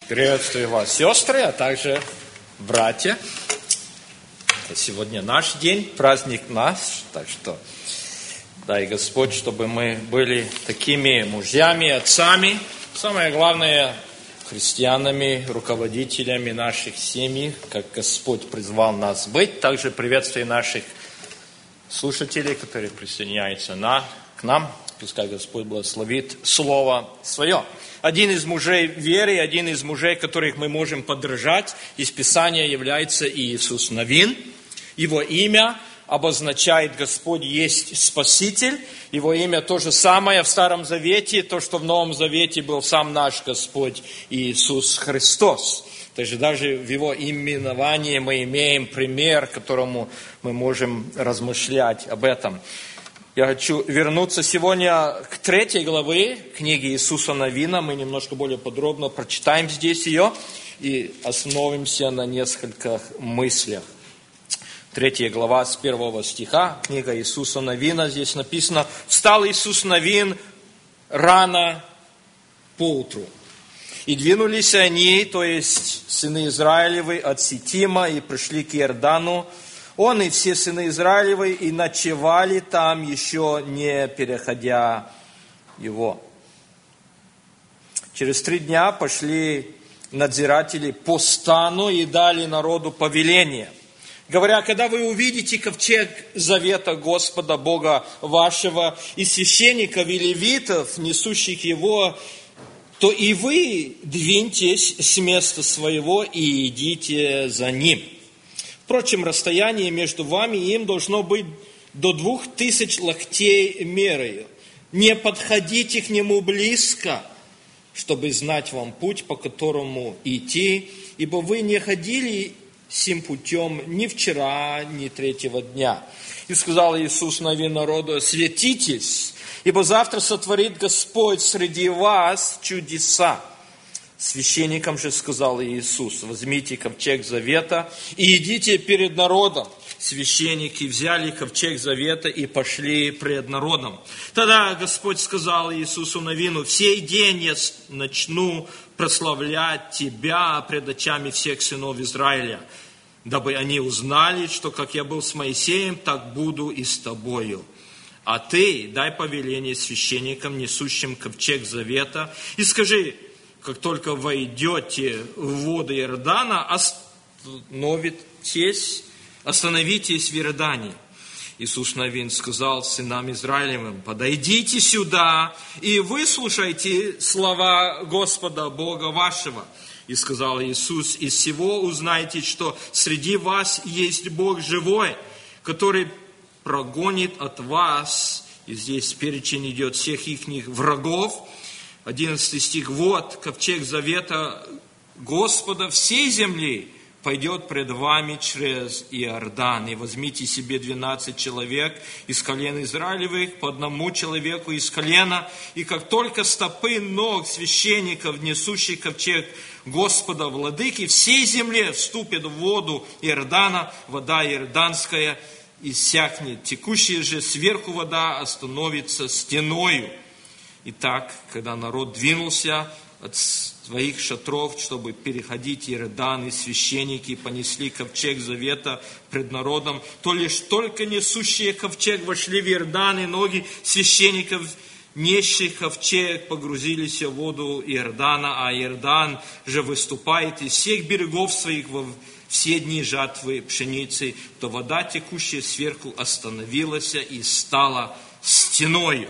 Приветствую вас, сестры, а также братья. Это сегодня наш день, праздник наш, так что дай Господь, чтобы мы были такими мужьями, отцами, самое главное, христианами, руководителями наших семей, как Господь призвал нас быть. Также приветствую наших слушателей, которые присоединяются к нам. Пускай Господь благословит Слово Свое. Один из мужей веры, один из мужей, которых мы можем подражать из Писания, является Иисус Навин. Его имя обозначает «Господь есть Спаситель». Его имя то же самое в Старом Завете, то, что в Новом Завете был сам наш Господь Иисус Христос. Также даже в его именовании мы имеем пример, которому мы можем размышлять об этом. Я хочу вернуться сегодня к 3 главе книги Иисуса Навина. Мы немножко более подробно прочитаем здесь ее и остановимся на нескольких мыслях. 3 глава с 1 стиха, книга Иисуса Навина. Здесь написано: «Встал Иисус Навин рано поутру. И двинулись они, то есть сыны Израилевы, от Ситима, и пришли к Иордану. Он и все сыны Израилевы, и ночевали там, еще не переходя его. Через 3 дня пошли надзиратели по стану и дали народу повеление, говоря: когда вы увидите ковчег завета Господа Бога вашего и священников и левитов, несущих его, то и вы двиньтесь с места своего и идите за ним. Впрочем, расстояние между вами и им должно быть до 2000 локтей мерою. Не подходите к нему близко, чтобы знать вам путь, по которому идти, ибо вы не ходили сим путем ни вчера, ни 3-го дня. И сказал Иисус Навин народу: светитесь, ибо завтра сотворит Господь среди вас чудеса. Священникам же сказал Иисус: возьмите ковчег завета и идите перед народом. Священники взяли ковчег завета и пошли пред народом. Тогда Господь сказал Иисусу Навину: в сей день я начну прославлять тебя пред очами всех сынов Израиля, дабы они узнали, что как я был с Моисеем, так буду и с тобою. А ты дай повеление священникам, несущим ковчег завета, и скажи: как только войдете в воды Иордана, остановитесь в Иордане. Иисус Навин сказал сынам Израилевым: подойдите сюда и выслушайте слова Господа Бога вашего. И сказал Иисус: из всего узнайте, что среди вас есть Бог живой, который прогонит от вас, и здесь перечень идет всех ихних врагов. 11 стих: вот ковчег завета Господа всей земли пойдет пред вами через Иордан. И возьмите себе 12 человек из колен Израилевых, по одному человеку из колена, и как только стопы ног священников, несущих ковчег Господа владыки, всей земле вступит в воду Иордана, вода иорданская иссякнет, текущая же сверху вода остановится стеною. Итак, когда народ двинулся от своих шатров, чтобы переходить Иордан, и священники понесли ковчег завета пред народом, то лишь только несущие ковчег вошли в Иордан, и ноги священников, несших ковчег, погрузились в воду Иордана, а Иордан же выступает из всех берегов своих во все дни жатвы пшеницы, то вода, текущая сверху, остановилась и стала стеною.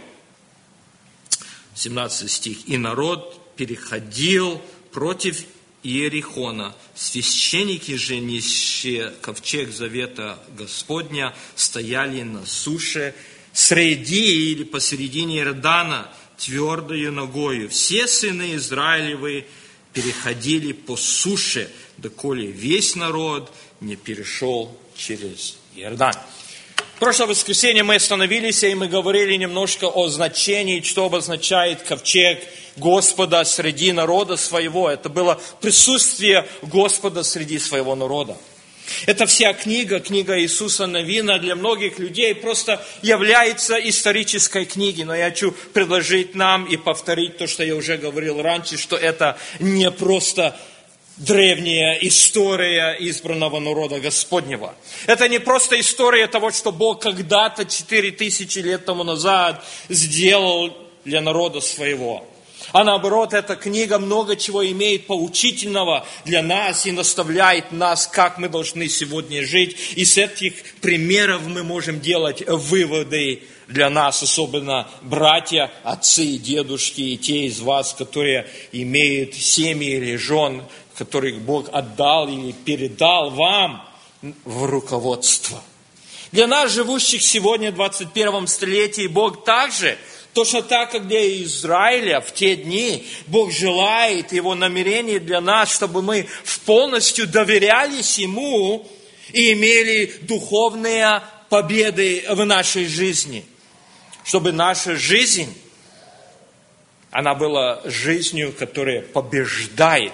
17 стих. И народ переходил против Иерихона. Священники же, несшие ковчег завета Господня, стояли на суше среди или посередине Иордана твердою ногою. Все сыны Израилевы переходили по суше, доколе весь народ не перешел через Иордан. В прошлое воскресенье мы остановились, и мы говорили немножко о значении, что обозначает ковчег Господа среди народа своего. Это было присутствие Господа среди своего народа. Эта вся книга Иисуса Навина для многих людей просто является исторической книгой. Но я хочу предложить нам и повторить то, что я уже говорил раньше, что это не просто древняя история избранного народа Господнего. Это не просто история того, что Бог когда-то 4000 лет тому назад сделал для народа своего. А наоборот, эта книга много чего имеет поучительного для нас и наставляет нас, как мы должны сегодня жить. И с этих примеров мы можем делать выводы для нас, особенно братья, отцы и дедушки, и те из вас, которые имеют семьи или жен, которых Бог отдал или передал вам в руководство. Для нас, живущих сегодня в 21 столетии, Бог также, точно так, как для Израиля в те дни, Бог желает, Его намерение для нас, чтобы мы полностью доверялись Ему и имели духовные победы в нашей жизни. Чтобы наша жизнь, она была жизнью, которая побеждает,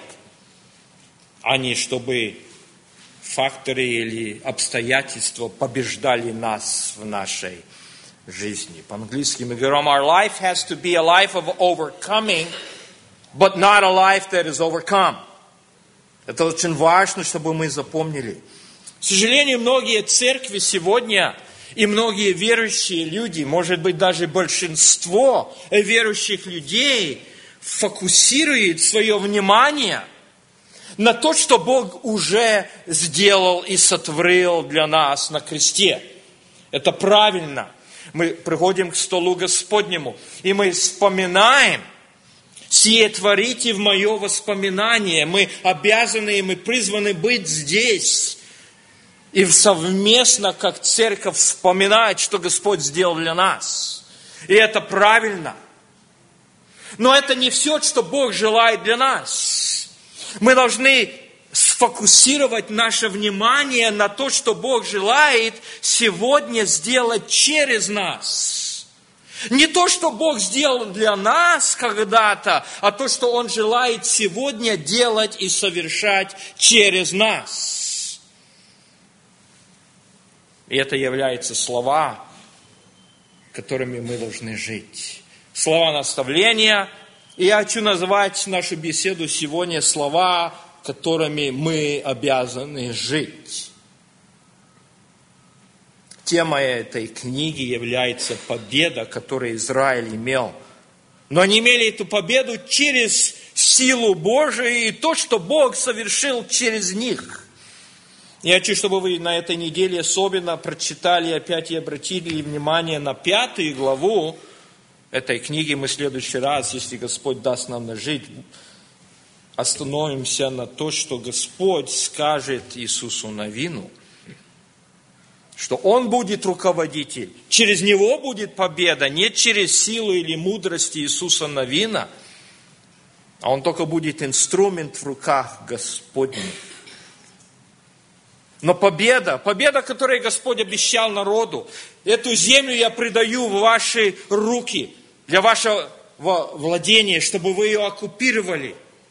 а не чтобы факторы или обстоятельства побеждали нас в нашей жизни. По-английски мы говорим, our life has to be a life of overcoming, but not a life that is overcome. Это очень важно, чтобы мы запомнили. К сожалению, многие церкви сегодня и многие верующие люди, может быть, даже большинство верующих людей фокусирует свое внимание на то, что Бог уже сделал и сотворил для нас на кресте. Это правильно. Мы приходим к столу Господнему, и мы вспоминаем, сие творите в мое воспоминание. Мы обязаны и мы призваны быть здесь. И совместно, как церковь, вспоминать, что Господь сделал для нас. И это правильно. Но это не все, что Бог желает для нас. Мы должны сфокусировать наше внимание на то, что Бог желает сегодня сделать через нас. Не то, что Бог сделал для нас когда-то, а то, что Он желает сегодня делать и совершать через нас. И это являются слова, которыми мы должны жить. Слова наставления. И я хочу назвать нашу беседу сегодня слова, которыми мы обязаны жить. Темой этой книги является победа, которую Израиль имел. Но они имели эту победу через силу Божию и то, что Бог совершил через них. Я хочу, чтобы вы на этой неделе особенно прочитали опять и обратили внимание на 5 главу этой книги. Мы в следующий раз, если Господь даст нам жить, остановимся на то, что Господь скажет Иисусу Навину, что Он будет руководитель. Через Него будет победа, не через силу или мудрость Иисуса Навина, а Он только будет инструмент в руках Господних. Но победа, которую Господь обещал народу, эту землю я предаю в ваши руки, для вашего владения, чтобы вы ее оккупировали.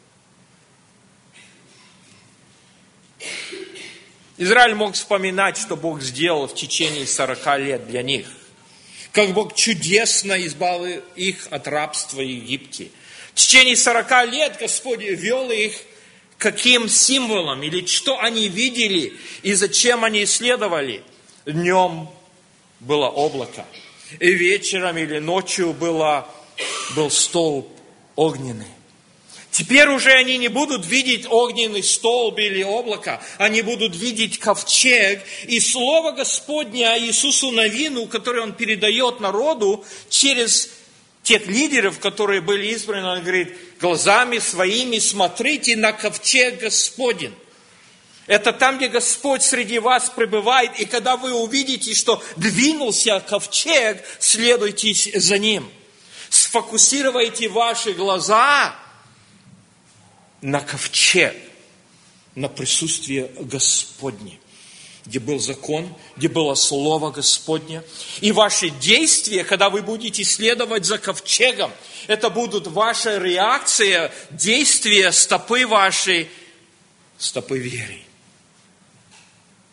Израиль мог вспоминать, что Бог сделал в течение 40 лет для них. Как Бог чудесно избавил их от рабства в Египте. В течение 40 лет Господь вел их каким символом, или что они видели, и зачем они исследовали. Днем было облако, и вечером или ночью был столб огненный. Теперь уже они не будут видеть огненный столб или облако, они будут видеть ковчег. И слово Господне Иисусу Навину, которое Он передает народу через тех лидеров, которые были избраны, Он говорит, глазами своими смотрите на ковчег Господень. Это там, где Господь среди вас пребывает, и когда вы увидите, что двинулся ковчег, следуйте за ним. Сфокусируйте ваши глаза на ковчег, на присутствие Господне, где был закон, где было Слово Господне. И ваши действия, когда вы будете следовать за ковчегом, это будут ваша реакция, действия, стопы вашей, стопы веры.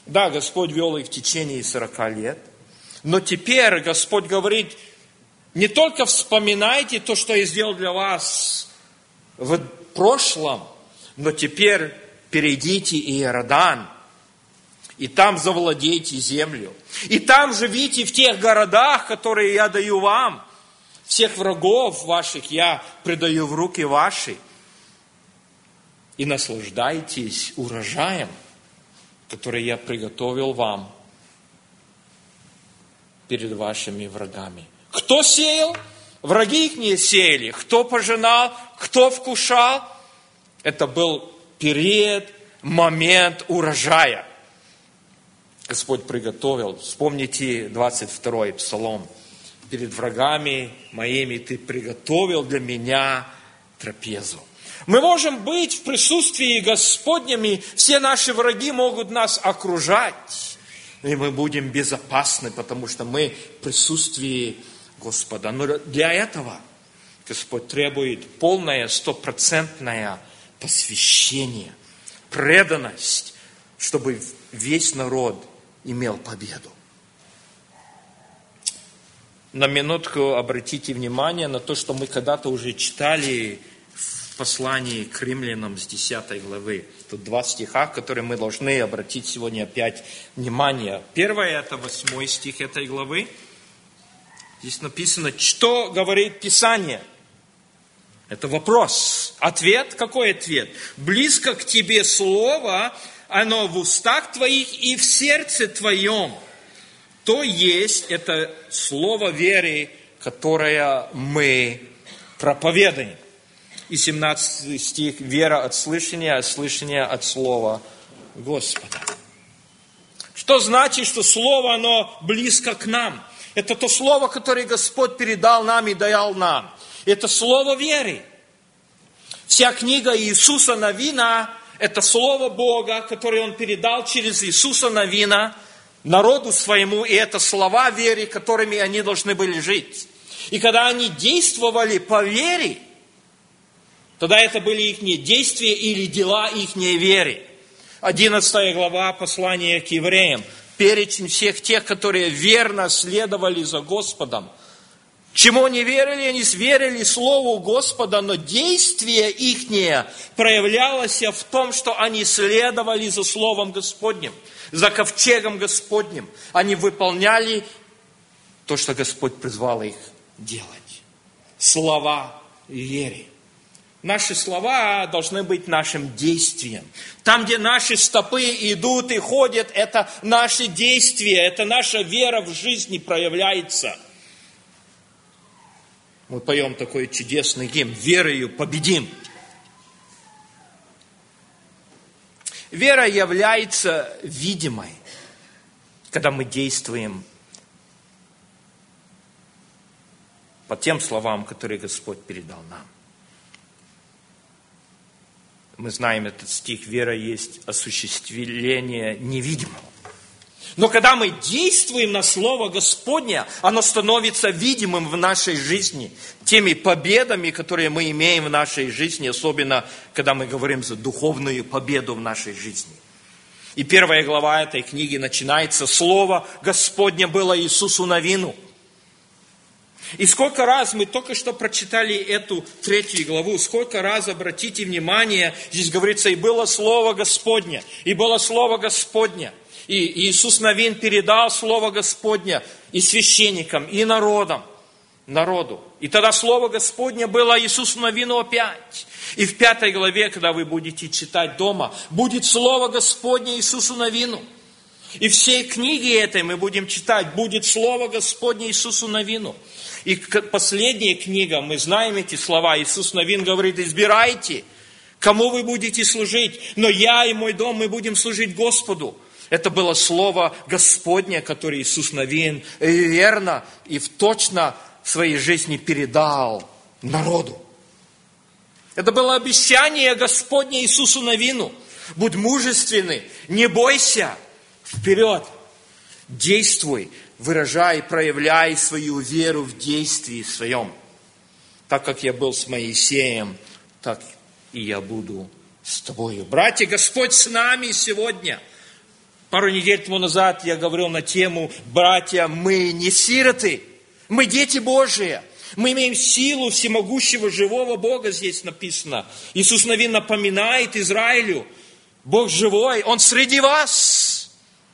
Да, Господь вел их в течение 40 лет. Но теперь Господь говорит, не только вспоминайте то, что я сделал для вас в прошлом, но теперь перейдите Иордан, и там завладейте землю. И там живите в тех городах, которые я даю вам. Всех врагов ваших я предаю в руки ваши. И наслаждайтесь урожаем, который я приготовил вам перед вашими врагами. Кто сеял? Враги их не сеяли. Кто пожинал? Кто вкушал? Это был период, момент урожая. Господь приготовил. Вспомните 22-й Псалом. Перед врагами моими ты приготовил для меня трапезу. Мы можем быть в присутствии Господнем, и все наши враги могут нас окружать. И мы будем безопасны, потому что мы в присутствии Господа. Но для этого Господь требует полное, 100% посвящение, преданность, чтобы весь народ имел победу. На минутку обратите внимание на то, что мы когда-то уже читали в послании к римлянам с 10 главы. Тут 2 стиха, которые мы должны обратить сегодня опять внимание. Первое, это 8 стих этой главы. Здесь написано, что говорит Писание. Это вопрос. Ответ, какой ответ? Близко к тебе слово, оно в устах твоих и в сердце твоем. То есть это слово веры, которое мы проповедуем. И 17 стих, вера от слышания, а слышание от слова Господа. Что значит, что слово, оно близко к нам? Это то слово, которое Господь передал нам и дал нам. Это слово веры. Вся книга Иисуса Навина – это слово Бога, которое Он передал через Иисуса Навина народу своему, и это слова веры, которыми они должны были жить. И когда они действовали по вере, тогда это были их действия или дела их веры. 11 глава послания к евреям. Перечень всех тех, которые верно следовали за Господом. Чему они верили? Они верили Слову Господа, но действие их проявлялось в том, что они следовали за Словом Господним, за ковчегом Господним. Они выполняли то, что Господь призвал их делать. Слова веры. Наши слова должны быть нашим действием. Там, где наши стопы идут и ходят, это наши действия, это наша вера в жизни проявляется. Мы поем такой чудесный гимн «Верою победим». Вера является видимой, когда мы действуем по тем словам, которые Господь передал нам. Мы знаем этот стих, вера есть осуществление невидимого. Но когда мы действуем на Слово Господне, оно становится видимым в нашей жизни. Теми победами, которые мы имеем в нашей жизни, особенно когда мы говорим за духовную победу в нашей жизни. И 1 глава этой книги начинается. Слово Господне было Иисусу Навину. И сколько раз мы только что прочитали эту 3 главу, сколько раз, обратите внимание, здесь говорится, и было Слово Господне, и было Слово Господне. И Иисус Навин передал Слово Господне и священникам, и народу. И тогда Слово Господне было Иисусу Навину опять. И в 5 главе, когда вы будете читать дома, будет Слово Господне Иисусу Навину. И всей книги этой мы будем читать, будет Слово Господне Иисусу Навину. И последняя книга, мы знаем эти слова, Иисус Навин говорит, избирайте, кому вы будете служить, но я и мой дом, мы будем служить Господу. Это было Слово Господне, которое Иисус Навин верно и точно в своей жизни передал народу. Это было обещание Господне Иисусу Навину. Будь мужественный, не бойся, вперед, действуй, выражай, проявляй свою веру в действии своем. Так как я был с Моисеем, так и я буду с тобою. Братья, Господь с нами сегодня. Пару недель тому назад я говорил на тему: братья, мы не сироты, мы дети Божии. Мы имеем силу всемогущего живого Бога, здесь написано. Иисус Навин напоминает Израилю: Бог живой, Он среди вас.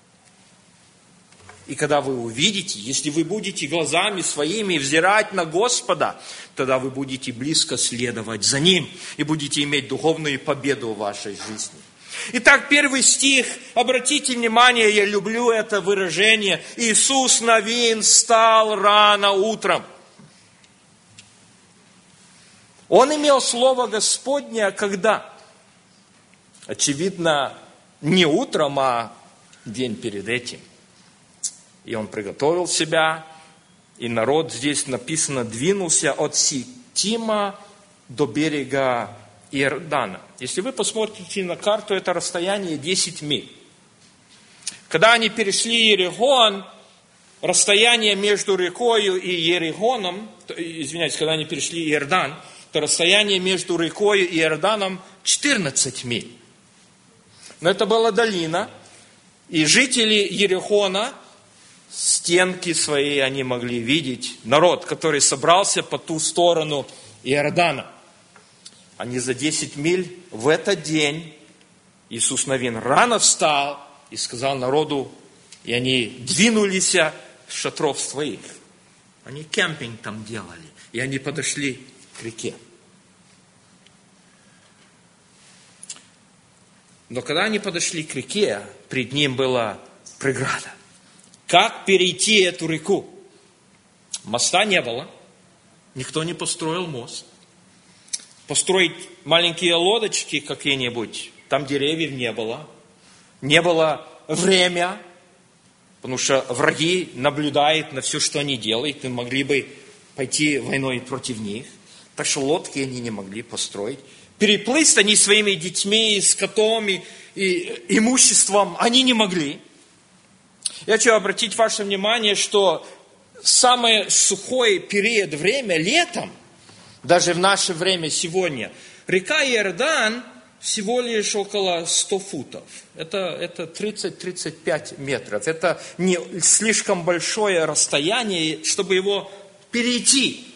И когда вы увидите, если вы будете глазами своими взирать на Господа, тогда вы будете близко следовать за Ним и будете иметь духовную победу в вашей жизни. Итак, 1 стих, обратите внимание, я люблю это выражение: Иисус Навин встал рано утром. Он имел слово Господне когда? Очевидно, не утром, а день перед этим. И он приготовил себя, и народ, здесь написано, двинулся от Ситима до берега Иордана. Если вы посмотрите на карту, это расстояние 10 миль. Когда они перешли Иерихон, расстояние между рекою и Иерихоном, когда они перешли Иордан, то расстояние между рекою и Иорданом 14 миль. Но это была долина, и жители Иерихона, стенки свои они могли видеть, народ, который собрался по ту сторону Иордана. Они за 10 миль в этот день, Иисус Навин рано встал и сказал народу, и они двинулись с шатров своих. Они кемпинг там делали, и они подошли к реке. Но когда они подошли к реке, пред ним была преграда. Как перейти эту реку? Моста не было. Никто не построил мост. Построить маленькие лодочки какие-нибудь, там деревьев не было. Не было времени, потому что враги наблюдают на все, что они делают, и могли бы пойти войной против них. Так что лодки они не могли построить. Переплыть они своими детьми, скотом и имуществом они не могли. Я хочу обратить ваше внимание, что самый сухой период время, летом, даже в наше время сегодня, река Иордан всего лишь около 100 футов. Это 30-35 метров. Это не слишком большое расстояние, чтобы его перейти.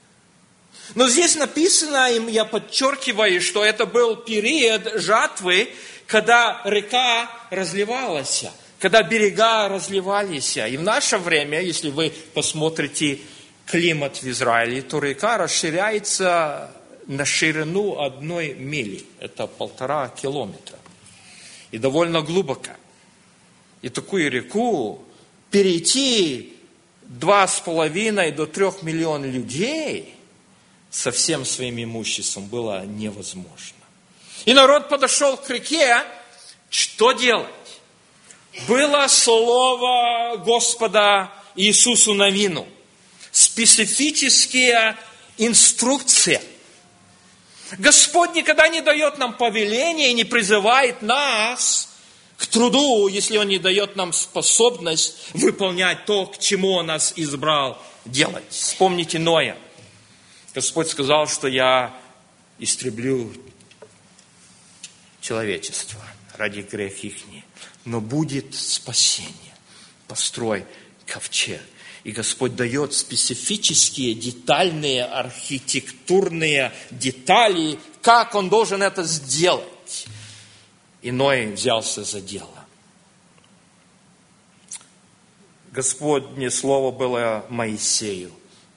Но здесь написано, и я подчеркиваю, что это был период жатвы, когда река разливалась, когда берега разливались. И в наше время, если вы посмотрите климат в Израиле, то река расширяется на ширину 1 мили. Это 1,5 километра. И довольно глубоко. И такую реку перейти 2,5 до 3 миллионов людей со всем своим имуществом было невозможно. И народ подошел к реке. Что делать? Было слово Господа Иисусу Навину. Специфические инструкции. Господь никогда не дает нам повеления и не призывает нас к труду, если Он не дает нам способность выполнять то, к чему Он нас избрал делать. Вспомните Ноя. Господь сказал, что я истреблю человечество ради греха их. Но будет спасение. Построй ковчег. И Господь дает специфические, детальные, архитектурные детали, как Он должен это сделать. И Ной взялся за дело. Господне слово было Моисею.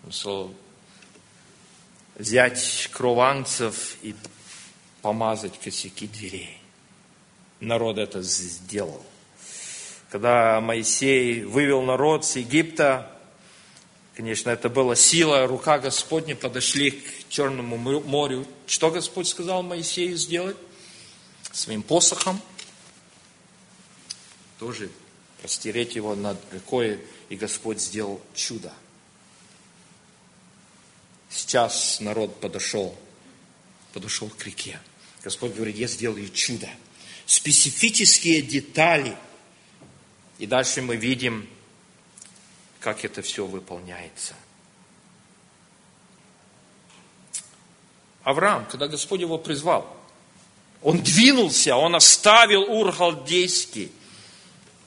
Взять крованцев и помазать косяки дверей. Народ это сделал. Когда Моисей вывел народ с Египта, конечно, это была сила, рука Господня, подошли к Черному морю. Что Господь сказал Моисею сделать? Своим посохом тоже простереть его над рекой, и Господь сделал чудо. Сейчас народ подошел к реке. Господь говорит, я сделаю чудо. Специфические детали. И дальше мы видим, как это все выполняется. Авраам, когда Господь его призвал, он двинулся, он оставил Ур Халдейский.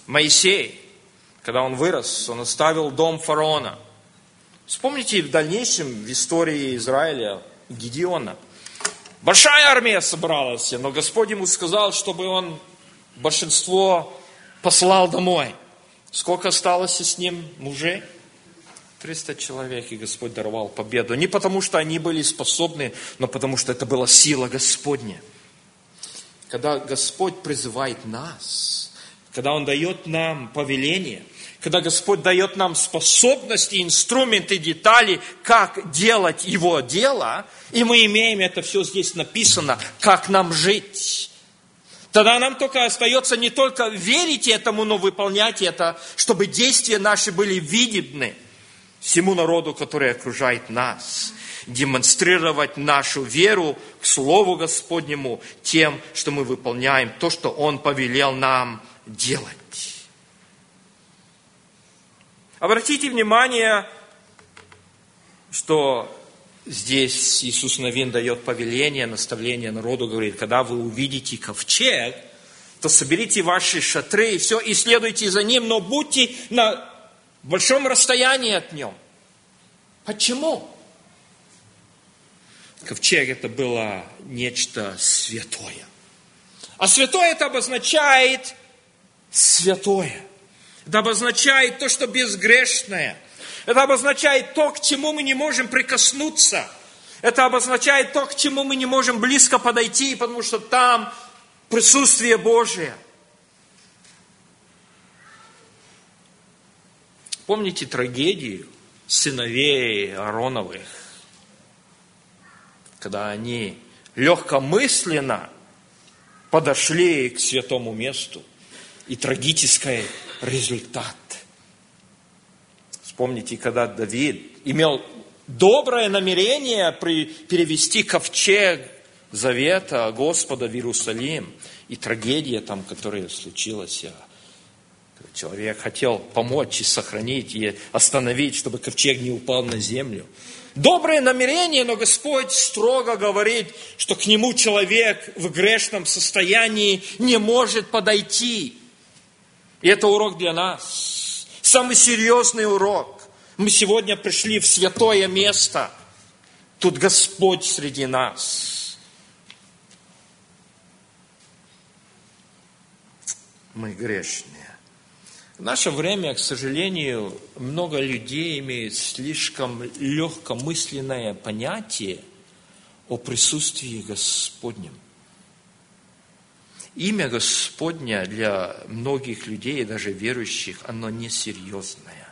Моисей, когда он вырос, он оставил дом фараона. Вспомните в дальнейшем в истории Израиля Гедеона. Большая армия собралась, но Господь ему сказал, чтобы он большинство послал домой. Сколько осталось с ним мужей? 300 человек, и Господь даровал победу. Не потому, что они были способны, но потому, что это была сила Господня. Когда Господь призывает нас, когда Он дает нам повеление, когда Господь дает нам способности, инструменты, детали, как делать Его дело, и мы имеем это все здесь написано, как нам жить. Тогда нам только остается не только верить этому, но выполнять это, чтобы действия наши были видимы всему народу, который окружает нас. Демонстрировать нашу веру к Слову Господнему тем, что мы выполняем то, что Он повелел нам делать. Обратите внимание, что здесь Иисус Навин дает повеление, наставление народу, говорит, когда вы увидите ковчег, то соберите ваши шатры и все, и следуйте за ним, но будьте на большом расстоянии от нем. Почему? Ковчег это было нечто святое. А святое это обозначает святое. Это обозначает то, что безгрешное. Это обозначает то, к чему мы не можем прикоснуться. Это обозначает то, к чему мы не можем близко подойти, потому что там присутствие Божие. Помните трагедию сыновей Аароновых, когда они легкомысленно подошли к святому месту, и трагический результат. Вспомните, когда Давид имел доброе намерение перевести ковчег завета Господа в Иерусалим, и трагедия там, которая случилась, человек хотел помочь и сохранить, и остановить, чтобы ковчег не упал на землю. Доброе намерение, но Господь строго говорит, что к нему человек в грешном состоянии не может подойти. И это урок для нас. Самый серьезный урок. Мы сегодня пришли в святое место. Тут Господь среди нас. Мы грешные. В наше время, к сожалению, много людей имеют слишком легкомысленное понятие о присутствии Господнем. Имя Господня для многих людей, даже верующих, оно несерьезное.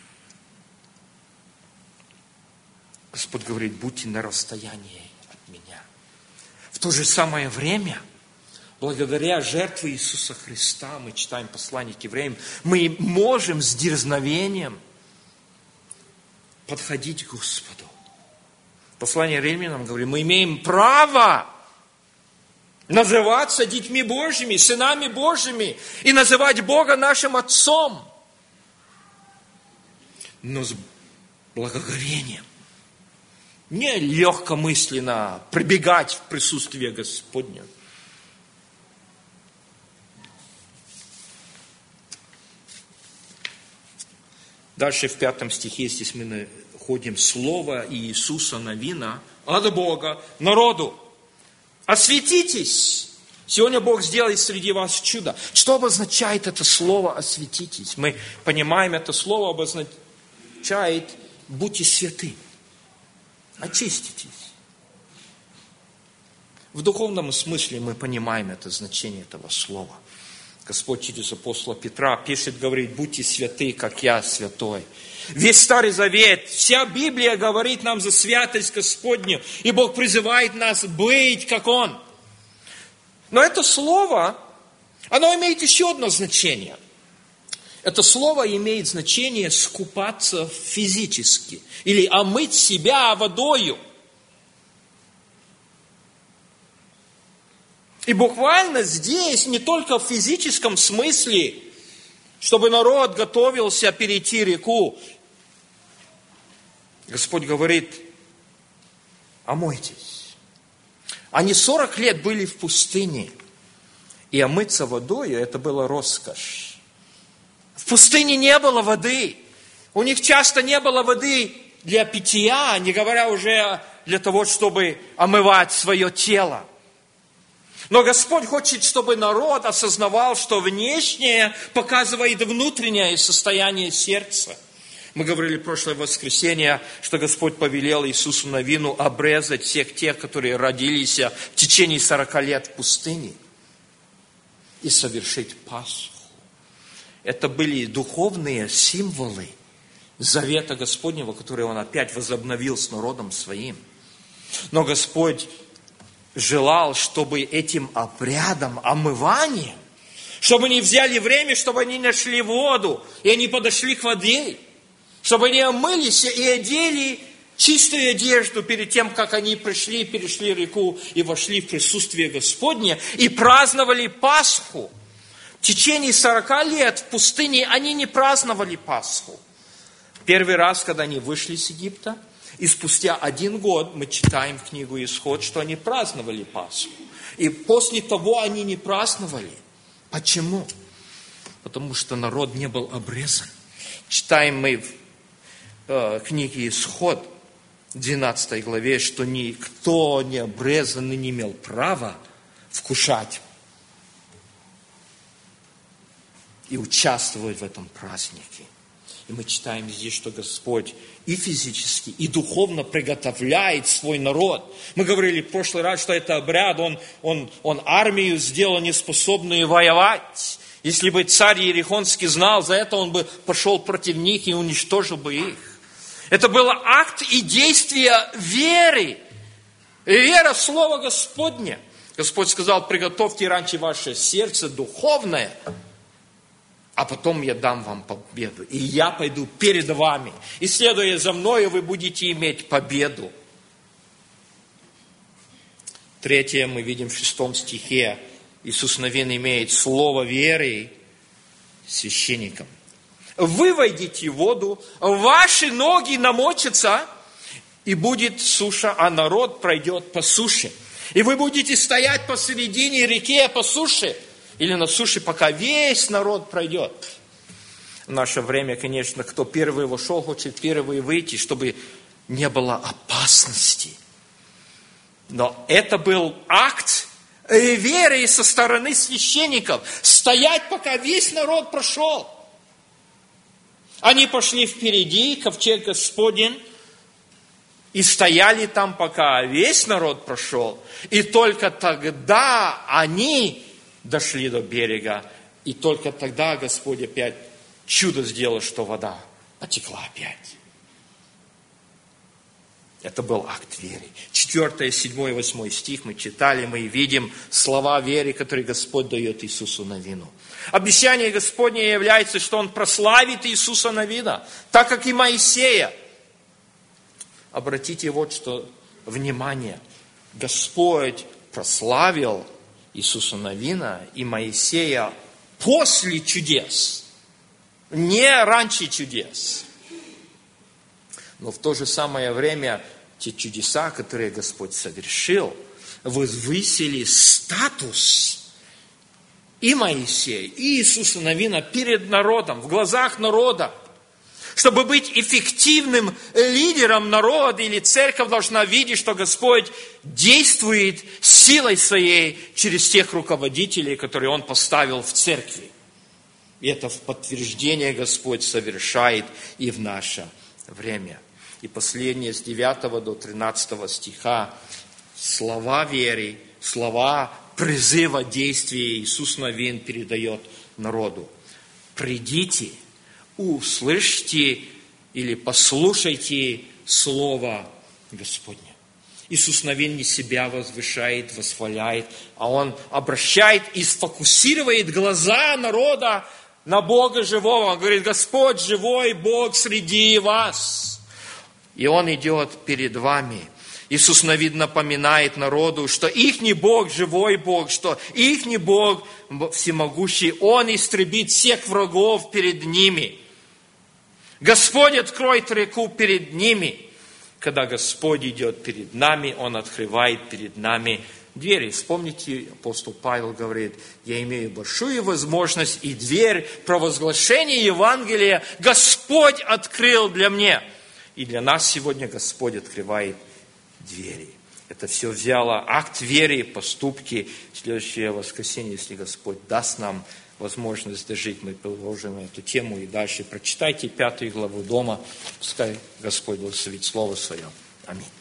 Господь говорит, будьте на расстоянии от меня. В то же самое время, благодаря жертве Иисуса Христа, мы читаем послание к евреям, мы можем с дерзновением подходить к Господу. Послание Римлянам говорит, мы имеем право называться детьми Божьими, сынами Божьими и называть Бога нашим Отцом. Но с благоговением. Не легкомысленно прибегать в присутствие Господне. Дальше в 5 стихе, здесь мы находим слово Иисуса Навина от Бога народу. Осветитесь. Сегодня Бог сделает среди вас чудо. Что обозначает это слово «осветитесь»? Мы понимаем, это слово обозначает «будьте святы». Очиститесь. В духовном смысле мы понимаем это значение этого слова. Господь через апостола Петра пишет, говорит, будьте святы, как я святой. Весь Старый Завет, вся Библия говорит нам за святость Господню, и Бог призывает нас быть, как Он. Но это слово, оно имеет еще одно значение. Это слово имеет значение скупаться физически, или омыть себя водою. И буквально здесь, не только в физическом смысле, чтобы народ готовился перейти реку, Господь говорит, омойтесь. Они 40 лет были в пустыне, и омыться водою, это была роскошь. В пустыне не было воды. У них часто не было воды для питья, не говоря уже для того, чтобы омывать свое тело. Но Господь хочет, чтобы народ осознавал, что внешнее показывает внутреннее состояние сердца. Мы говорили в прошлое воскресенье, что Господь повелел Иисусу Навину обрезать всех тех, которые родились в течение 40 лет в пустыне, и совершить Пасху. Это были духовные символы завета Господнего, который Он опять возобновил с народом своим. Но Господь желал, чтобы этим обрядом, омыванием, чтобы они взяли время, чтобы они нашли воду, и они подошли к воде, чтобы они омылись и одели чистую одежду перед тем, как они перешли реку и вошли в присутствие Господне и праздновали Пасху. В течение 40 лет в пустыне они не праздновали Пасху. Первый раз, когда они вышли из Египта, и спустя 1 год мы читаем книгу Исход, что они праздновали Пасху. И после того они не праздновали. Почему? Потому что народ не был обрезан. Читаем мы в книге Исход, 12 главе, что никто не обрезанный не имел права вкушать и участвовать в этом празднике. И мы читаем здесь, что Господь и физически, и духовно приготовляет свой народ. Мы говорили в прошлый раз, что это обряд, он армию сделал неспособную воевать. Если бы царь Иерихонский знал, за это он бы пошел против них и уничтожил бы их. Это был акт и действие веры. И вера в Слово Господне. Господь сказал, приготовьте раньше ваше сердце духовное, а потом я дам вам победу. И я пойду перед вами. И следуя за мною, вы будете иметь победу. 3 мы видим в 6 стихе. Иисус Навин имеет слово веры священникам. Вы войдите в воду, ваши ноги намочатся, и будет суша, а народ пройдет по суше. И вы будете стоять посередине реки по суше, или на суше, пока весь народ пройдет. В наше время, конечно, кто первый вошел, хочет первый выйти, чтобы не было опасности. Но это был акт веры со стороны священников. Стоять, пока весь народ прошел. Они пошли впереди, ковчег Господень, и стояли там, пока весь народ прошел. И только тогда они дошли до берега. И только тогда Господь опять чудо сделал, что вода потекла опять. Это был акт веры. 4, 7, 8 стих мы читали, мы видим слова веры, которые Господь дает Иисусу Навину. Обещание Господне является, что Он прославит Иисуса Навина, так как и Моисея. Обратите вот что, внимание, Господь прославил Иисуса Навина и Моисея после чудес, не раньше чудес. Но в то же самое время те чудеса, которые Господь совершил, возвысили статус и Моисея, и Иисуса Навина перед народом, в глазах народа. Чтобы быть эффективным лидером народа или церковь должна видеть, что Господь действует силой своей через тех руководителей, которые Он поставил в церкви. И это в подтверждение Господь совершает и в наше время. И последнее, с 9 до 13 стиха, слова веры, слова призыва действия Иисус Навин передает народу. Придите, услышьте или послушайте Слово Господне. Иисус Навин не себя возвышает, восхваляет, а Он обращает и сфокусирует глаза народа на Бога живого. Он говорит, Господь живой, Бог среди вас. И Он идет перед вами. Иисус Навин напоминает народу, что ихний Бог живой Бог, что ихний Бог всемогущий, Он истребит всех врагов перед ними. Господь откроет реку перед ними. Когда Господь идет перед нами, Он открывает перед нами двери. Вспомните, апостол Павел говорит, я имею большую возможность и дверь провозглашения Евангелия Господь открыл для меня. И для нас сегодня Господь открывает двери. Это все взяло акт веры, поступки. В следующее воскресенье, если Господь даст нам возможность дожить, мы продолжим эту тему и дальше. Прочитайте 5 главу дома. Пускай Господь благословит Слово Свое. Аминь.